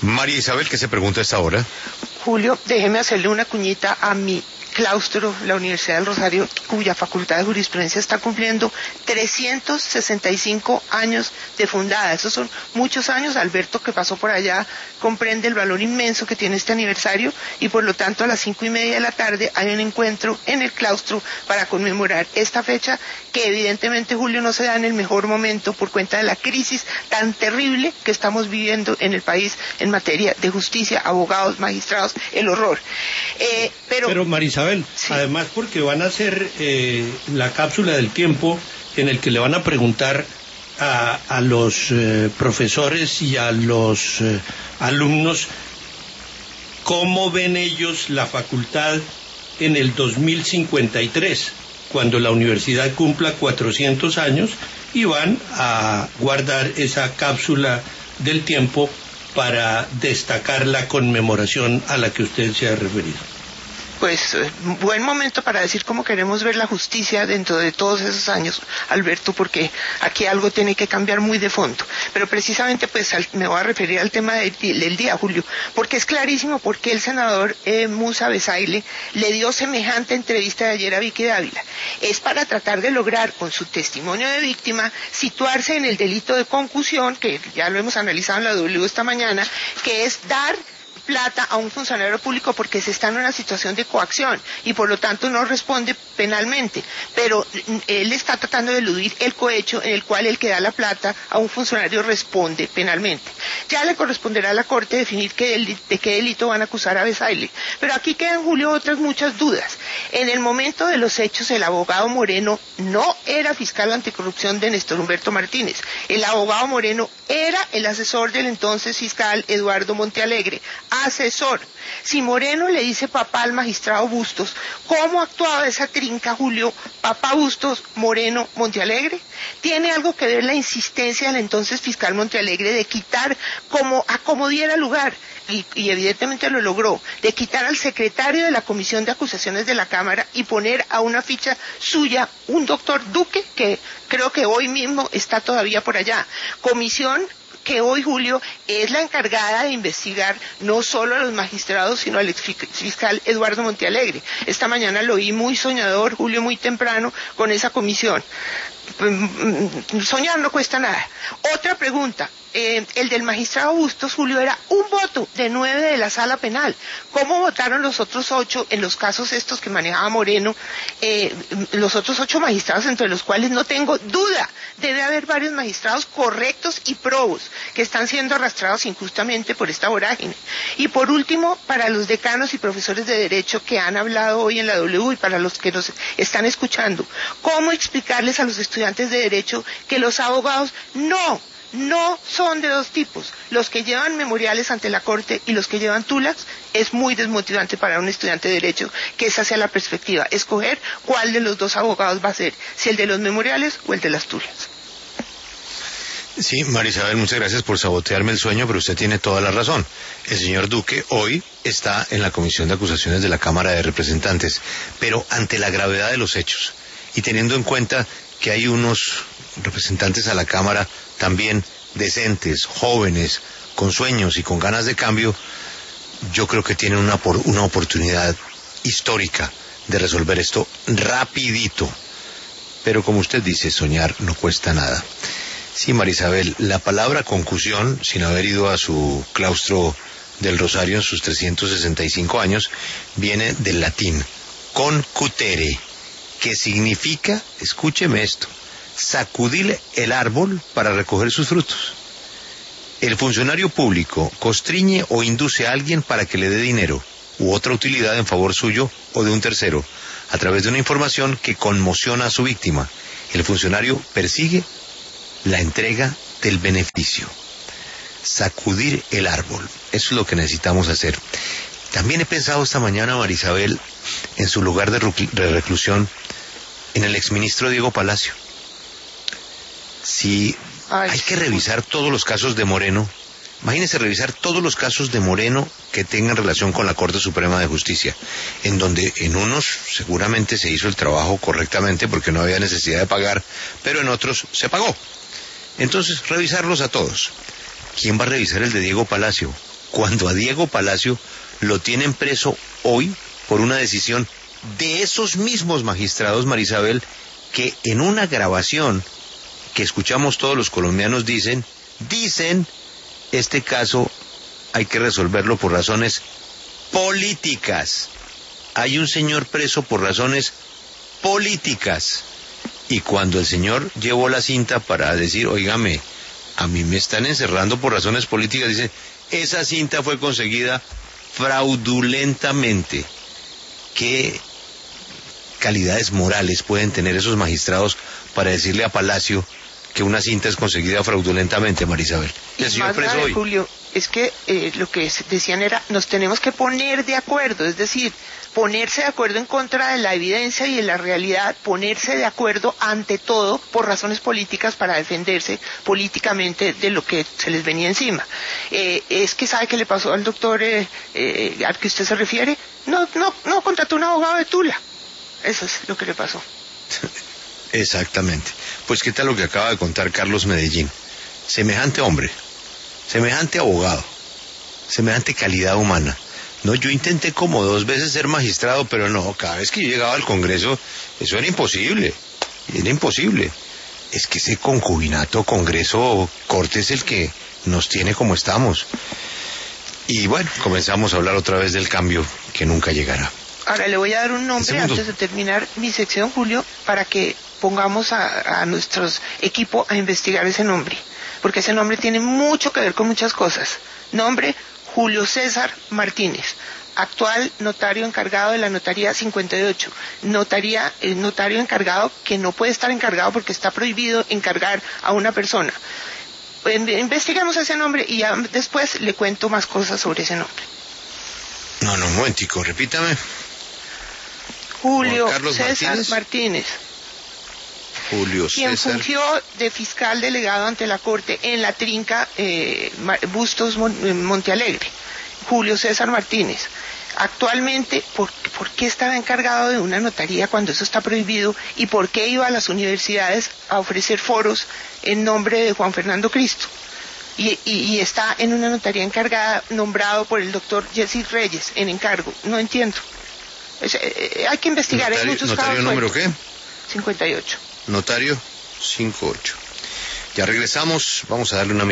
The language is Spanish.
María Isabel, ¿qué se pregunta a esta hora? Julio, déjeme hacerle una cuñita a mi claustro, la Universidad del Rosario, cuya Facultad de Jurisprudencia está cumpliendo 365 años de fundada. Esos son muchos años. Alberto, que pasó por allá, comprende el valor inmenso que tiene este aniversario y por lo tanto a las 5:30 de la tarde hay un encuentro en el claustro para conmemorar esta fecha que evidentemente, Julio, no se da en el mejor momento por cuenta de la crisis tan terrible que estamos viviendo en el país en materia de justicia, abogados, magistrados, el horror. Pero Marisabel, sí. Además porque van a hacer la cápsula del tiempo en el que le van a preguntar a los profesores y a los alumnos cómo ven ellos la facultad en el 2053, cuando la universidad cumpla 400 años, y van a guardar esa cápsula del tiempo para destacar la conmemoración a la que usted se ha referido. Pues buen momento para decir cómo queremos ver la justicia dentro de todos esos años, Alberto, porque aquí algo tiene que cambiar muy de fondo. Pero precisamente pues me voy a referir al tema del día, Julio, porque es clarísimo por qué el senador Musa Besaile le dio semejante entrevista de ayer a Vicky Dávila. Es para tratar de lograr, con su testimonio de víctima, situarse en el delito de concusión, que ya lo hemos analizado en la W esta mañana, que es dar plata a un funcionario público porque se está en una situación de coacción y por lo tanto no responde penalmente, pero él está tratando de eludir el cohecho en el cual el que da la plata a un funcionario responde penalmente. Ya le corresponderá a la Corte definir de qué delito van a acusar a Besaile, pero aquí quedan, Julio, otras muchas dudas. En el momento de los hechos, el abogado Moreno no era fiscal anticorrupción de Néstor Humberto Martínez. El abogado Moreno era el asesor del entonces fiscal Eduardo Montealegre, asesor. Si Moreno le dice papá al magistrado Bustos, ¿cómo actuaba esa trinca, Julio? Papá Bustos, Moreno, Montealegre. ¿Tiene algo que ver la insistencia del entonces fiscal Montealegre de quitar como diera lugar? Y evidentemente lo logró, de quitar al secretario de la Comisión de Acusaciones de la Cámara y poner a una ficha suya un doctor Duque, que creo que hoy mismo está todavía por allá. Comisión que hoy, Julio, es la encargada de investigar no solo a los magistrados, sino al exfiscal Eduardo Montealegre. Esta mañana lo oí muy soñador, Julio, muy temprano, con esa comisión. Soñar no cuesta nada. Otra pregunta, el del magistrado Bustos, Julio, era un voto de 9 de la sala penal. ¿Cómo votaron los otros 8 en los casos estos que manejaba Moreno? Los otros 8 magistrados, entre los cuales no tengo duda, debe haber varios magistrados correctos y probos que están siendo arrastrados injustamente por esta vorágine. Y por último, para los decanos y profesores de Derecho que han hablado hoy en la W y para los que nos están escuchando, ¿cómo explicarles a los estudiantes de Derecho que los abogados no son de dos tipos? Los que llevan memoriales ante la Corte y los que llevan tulas. Es muy desmotivante para un estudiante de Derecho que esa sea la perspectiva, escoger cuál de los dos abogados va a ser, si el de los memoriales o el de las tulas. Sí, María Isabel, muchas gracias por sabotearme el sueño, pero usted tiene toda la razón. El señor Duque hoy está en la Comisión de Acusaciones de la Cámara de Representantes, pero ante la gravedad de los hechos y teniendo en cuenta que hay unos representantes a la Cámara también decentes, jóvenes, con sueños y con ganas de cambio, yo creo que tienen una oportunidad histórica de resolver esto rapidito. Pero como usted dice, soñar no cuesta nada. Sí, María Isabel, la palabra concusión, sin haber ido a su claustro del Rosario en sus 365 años, viene del latín concutere, que significa, escúcheme esto, sacudir el árbol para recoger sus frutos. El funcionario público constriñe o induce a alguien para que le dé dinero u otra utilidad en favor suyo o de un tercero, a través de una información que conmociona a su víctima. El funcionario persigue la entrega del beneficio. Sacudir el árbol. Eso es lo que necesitamos hacer. También he pensado esta mañana, María Isabel, en su lugar de reclusión, en el exministro Diego Palacio. Si hay que revisar todos los casos de Moreno, imagínense revisar todos los casos de Moreno que tengan relación con la Corte Suprema de Justicia, en donde en unos seguramente se hizo el trabajo correctamente porque no había necesidad de pagar, pero en otros se pagó. Entonces, revisarlos a todos. ¿Quién va a revisar el de Diego Palacio? cuando a Diego Palacio lo tienen preso hoy por una decisión de esos mismos magistrados, Marisabel, que en una grabación que escuchamos todos los colombianos dicen, este caso hay que resolverlo por razones políticas. Hay un señor preso por razones políticas. Y cuando el señor llevó la cinta para decir, óigame, a mí me están encerrando por razones políticas, dice, esa cinta fue conseguida fraudulentamente. ¿Qué calidades morales pueden tener esos magistrados para decirle a Palacio que una cinta es conseguida fraudulentamente, Marisabel? El señor preso hoy, Julio, es que lo que decían era, nos tenemos que poner de acuerdo, es decir, ponerse de acuerdo en contra de la evidencia y de la realidad, ponerse de acuerdo ante todo por razones políticas para defenderse políticamente de lo que se les venía encima. Es que ¿sabe qué le pasó al doctor al que usted se refiere? No contrató un abogado de Tula. Eso es lo que le pasó. Exactamente. Pues qué tal lo que acaba de contar Carlos Medellín. Semejante hombre, semejante abogado, semejante calidad humana. No, yo intenté como 2 veces ser magistrado, pero no, cada vez que yo llegaba al Congreso, eso era imposible. Es que ese concubinato, Congreso, Corte es el que nos tiene como estamos. Y bueno, comenzamos a hablar otra vez del cambio que nunca llegará. Ahora le voy a dar un nombre antes de terminar mi sección, Julio, para que pongamos a nuestro equipo a investigar ese nombre, porque ese nombre tiene mucho que ver con muchas cosas. Nombre: Julio César Martínez, actual notario encargado de la notaría 58, notario encargado que no puede estar encargado porque está prohibido encargar a una persona. Investigamos ese nombre y ya después le cuento más cosas sobre ese nombre. No, un momentico, repítame. Julio César Martínez. Julio César. Quien fungió de fiscal delegado ante la Corte en la Trinca Bustos Montealegre. Julio César Martínez. Actualmente, ¿por qué estaba encargado de una notaría cuando eso está prohibido? ¿Y por qué iba a las universidades a ofrecer foros en nombre de Juan Fernando Cristo? Y está en una notaría encargada, nombrado por el doctor Jesse Reyes, en encargo. No entiendo. Hay que investigar. ¿Notario número qué? 58. Notario 58. Ya regresamos, vamos a darle una